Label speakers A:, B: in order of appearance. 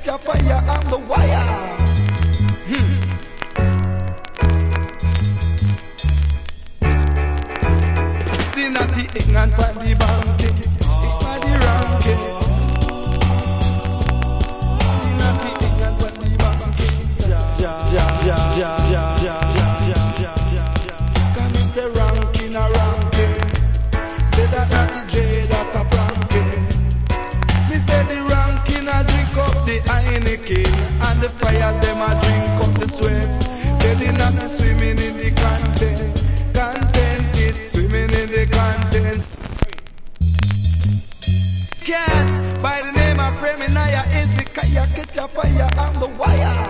A: catch a fire on the wire. The naughty ignorant for the banking, for the ranking. The naughty ignorant for the banking. Come in the ranking a ranking. Say that not the J that a Frankie. Me say the ranking a drink up the Heineken, and the fire them a drink up the sweat. Say the naughty swimming in the content. Content is swimming in the content. Cat by the name of Preminaya is the Kaya catch a fire on the wire.